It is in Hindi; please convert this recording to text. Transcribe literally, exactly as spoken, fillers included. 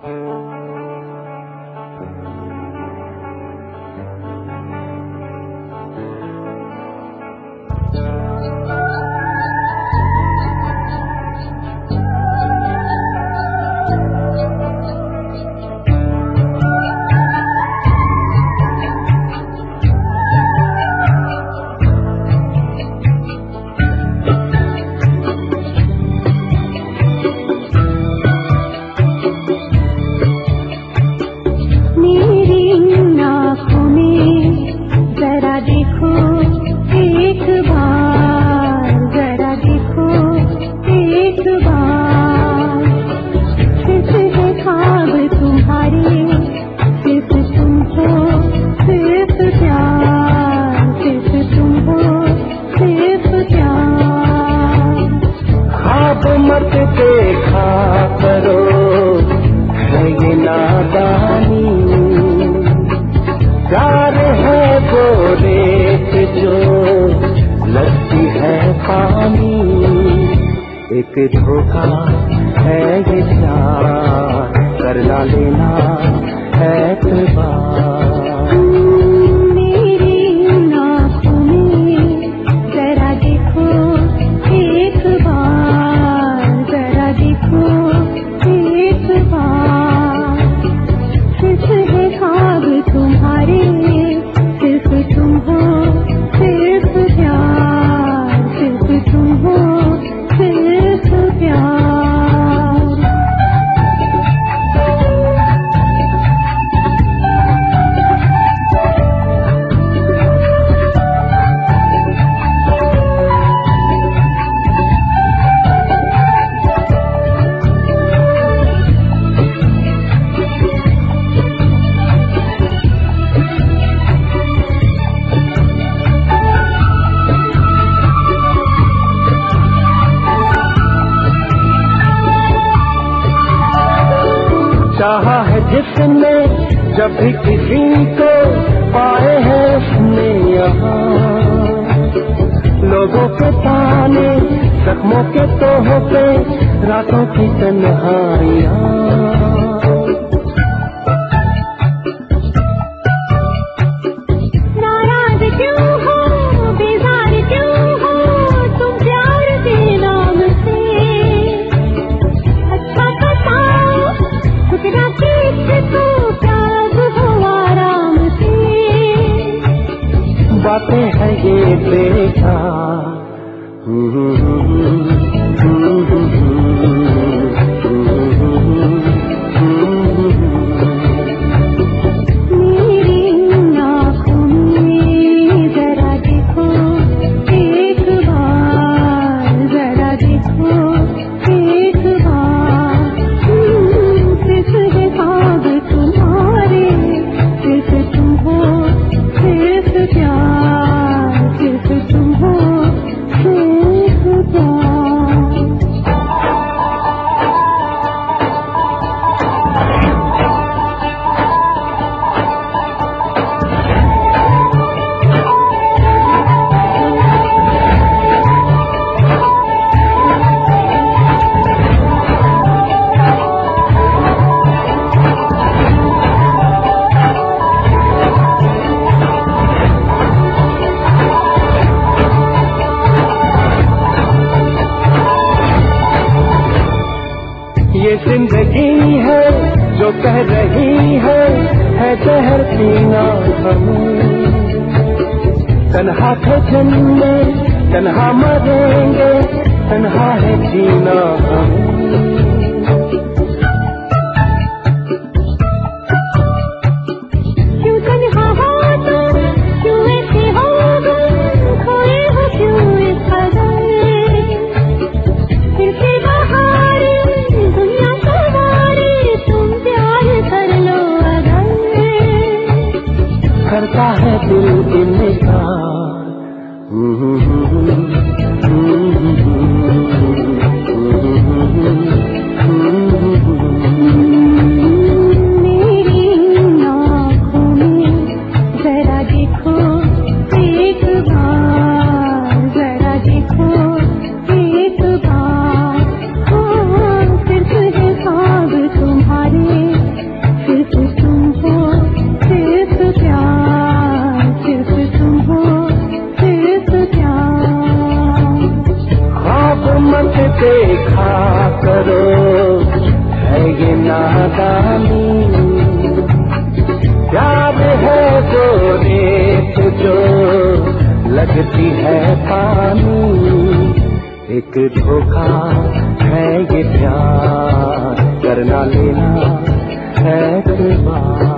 एक धोखा है ये प्यार, कर ना लेना एतबार। मेरी आँखों में जरा देखो एक बार, जरा देखो एक बार। सिर्फ है ख्वाब तुम्हारे, सिर्फ तुम हो, सिर्फ प्यार, सिर्फ तुम हो, सिर्फ प्यार। चाहा है जिसने जब भी किसी को पाए हैं उसने यहाँ, लोगों के ताने जख्मों के तोहफे, रातों की तन्हाइयाँ। बातें हैं ये बेकार, मेरी आँखों में जरा देखो एक बार, जरा देखो एक बार। सिर्फ है ख्वाब तुम्हारे, सिर्फ तुम हो, सिर्फ प्यार, सिर्फ तुम हो, सिर्फ प्यार। ये जिंदगी है जो कह रही है, है जहर पीना हमें। तन्हा थे जन्मे, तन्हा मरेंगे, तन्हा है जीना हमें। क्यों तन्हा हो तुम, क्यों ऐसे हो तुम, खोए हो क्यों इस कदर। फिर से बाहर दुनिया सवारी, तुम प्यार कर लो अगर। करता है दिल इनकार, हम्म हम्म हम्म हम्म हम्म हम्म हम्म हम्म हम्म हम्म नादानी। प्यार है वो रेत जो लगती है पानी, एक धोखा है ये प्यार, करना लेना है एतबार।